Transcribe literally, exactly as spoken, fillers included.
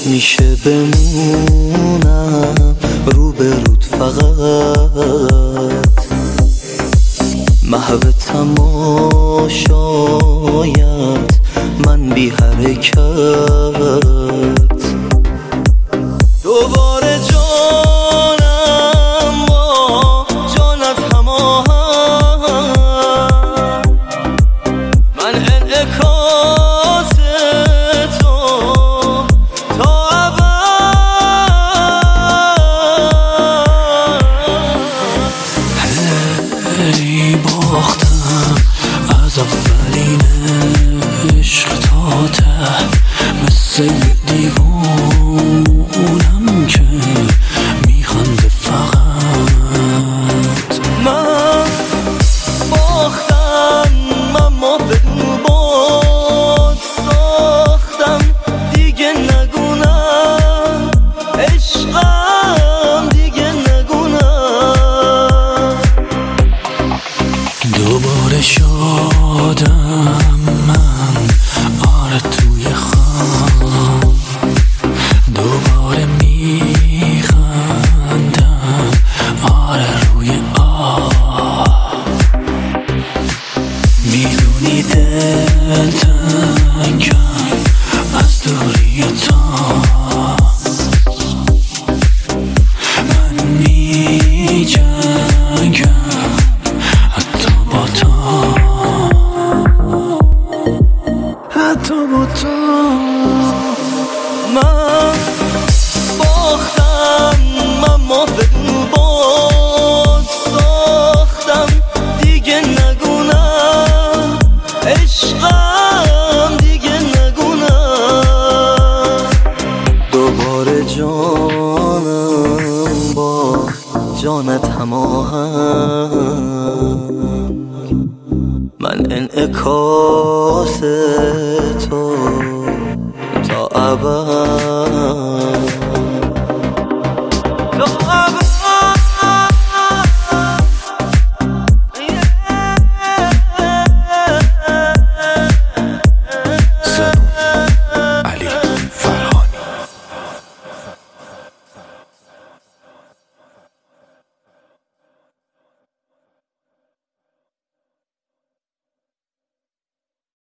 میشه بمونم رو به رود فقط محو تماشایت من بی حرکت دوباره جانم با جانت هماهنگ من انعکاس تو تا ابد ای باختم از اولین عشق تا ته مثل دیوونم که میخنده فقط من باختم اما بدون باد ساختم دیگه نگونم عشقم دیگه نگونم دوباره شادم من آره توی خواب دوباره میخندم آره روی آب میدونی دل تنگم از دوری تو من میجنگم حتی با تو حتی با تو من